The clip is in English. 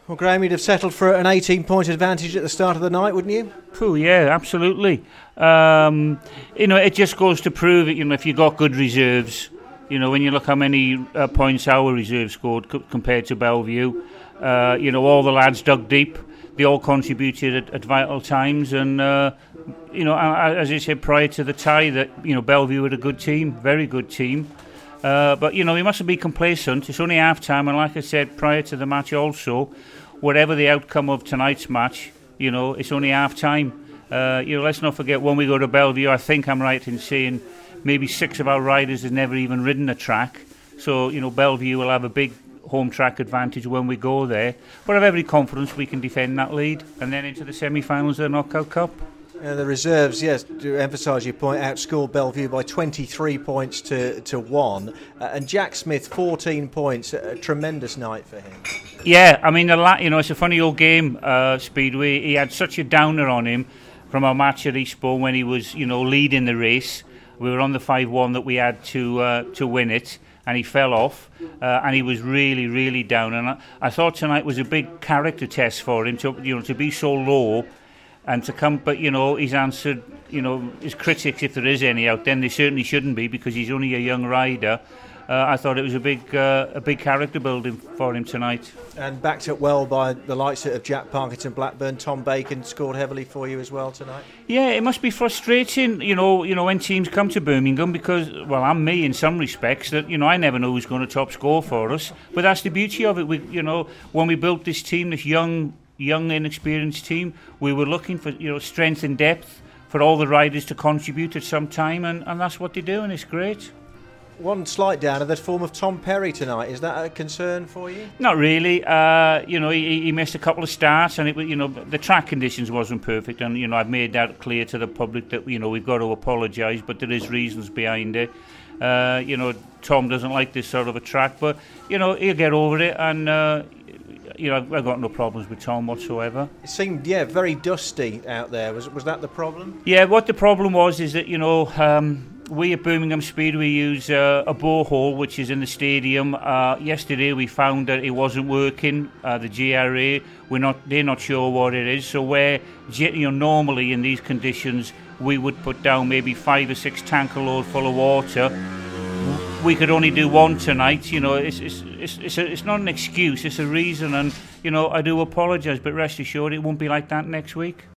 Well, Graham, you'd have settled for an 18-point advantage at the start of the night, wouldn't you? Oh, yeah, absolutely. It just goes to prove it, if you've got good reserves, when you look how many points our reserve scored compared to Bellevue, all the lads dug deep. They all contributed at vital times, and as I said prior to the tie, that Bellevue had a good team, very good team. But we mustn't be complacent. It's only half time, and like I said prior to the match, also, whatever the outcome of tonight's match, it's only half time. Let's not forget when we go to Bellevue. I think I'm right in saying maybe 6 of our riders have never even ridden a track. So Bellevue will have a big home track advantage when we go there, but I have every confidence we can defend that lead and then into the semi-finals of the Knockout Cup. The reserves, yes, to emphasise your point, outscored Bellevue by 23 points to 1, and Jack Smith 14 points, a tremendous night for him. Yeah, I mean, it's a funny old game, Speedway. He had such a downer on him from our match at Eastbourne when he was, leading the race. We were on the 5-1 that we had to win it, and he fell off, and he was really, really down. And I thought tonight was a big character test for him to be so low and to come. But he's answered. His critics, if there is any out, then they certainly shouldn't be because he's only a young rider. I thought it was a big character building for him tonight. And backed up well by the likes of Jack Parkinson, Blackburn, Tom Bacon scored heavily for you as well tonight. Yeah, it must be frustrating, when teams come to Birmingham because, well, I'm me in some respects that, I never know who's going to top score for us. But that's the beauty of it. When we built this team, this young inexperienced team, we were looking for, strength and depth for all the riders to contribute at some time, and that's what they do, and it's great. One slight downer, the form of Tom Perry tonight. Is that a concern for you? Not really. He missed a couple of starts, and the track conditions wasn't perfect. And I've made that clear to the public that we've got to apologise, but there is reasons behind it. Tom doesn't like this sort of a track, but he'll get over it. And I've got no problems with Tom whatsoever. It seemed very dusty out there. Was that the problem? Yeah, what the problem was is that we at Birmingham Speedway use a borehole which is in the stadium. Yesterday we found that it wasn't working. The GRA, they're not sure what it is. So where normally in these conditions we would put down maybe 5 or 6 tanker load full of water, we could only do one tonight. It's not an excuse. It's a reason, and I do apologise. But rest assured, it won't be like that next week.